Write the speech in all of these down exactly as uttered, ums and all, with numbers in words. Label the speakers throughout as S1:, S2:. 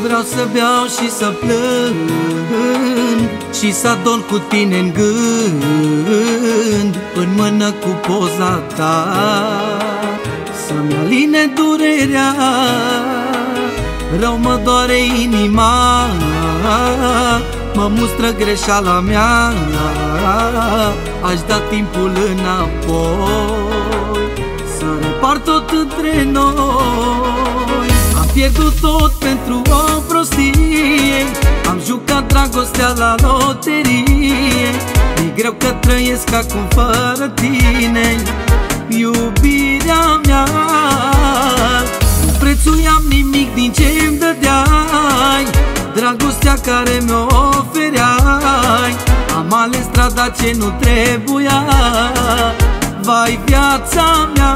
S1: Vreau să beau și să plâng și să adorm cu tine în gând, în mână cu poza ta, să-mi aline durerea. Rău mă doare inima, mă mustră greșeala mea. Aș da timpul înapoi, să repar tot între noi. Am pierdut tot pentru o prostie, am jucat dragostea la loterie. E greu că trăiesc acum fără tine, iubirea mea. Nu prețuiam nimic din ce-mi dădeai, dragostea care mi-o ofereai. Am ales strada ce nu trebuia, vai viața mea.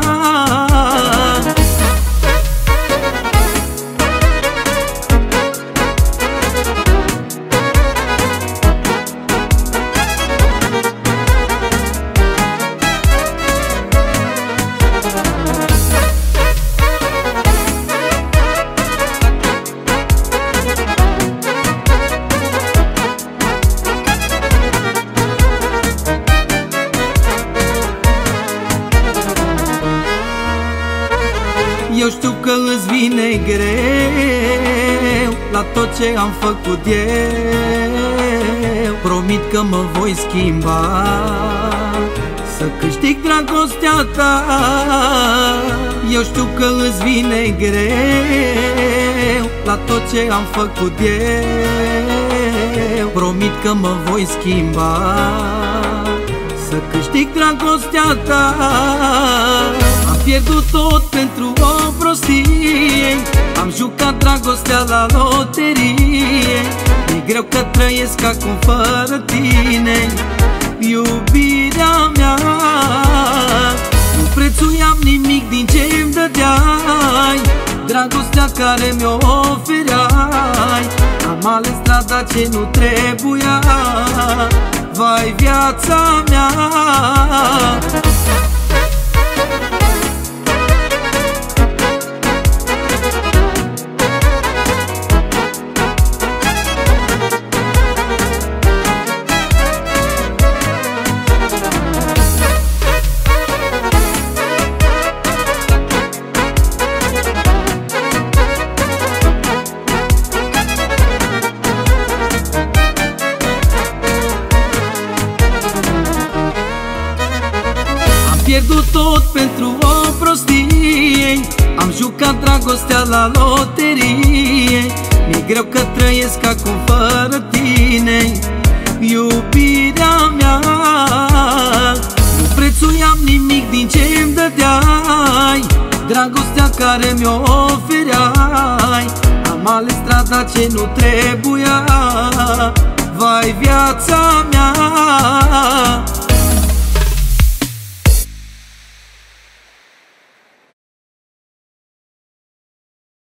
S1: Eu știu că îți vine greu la tot ce am făcut eu. Promit că mă voi schimba, să câștig dragostea ta. Eu știu că îți vine greu la tot ce am făcut eu. Promit că mă voi schimba, să câștig dragostea ta. Am pierdut tot pentru o prostie, am jucat dragostea la loterie. E greu că trăiesc acum fără tine, iubirea mea. Nu prețuiam nimic din ce-mi dădeai, dragostea care mi-o ofereai. Am ales strada ce nu trebuia, vai viața mea. Am pierdut tot pentru o prostie, am jucat dragostea la loterie. Mi-e greu că trăiesc acum fără tine, iubirea mea. Nu prețuiam nimic din ce-mi dădeai, dragostea care mi-o ofereai. Am ales strada ce nu trebuia, vai viața mea.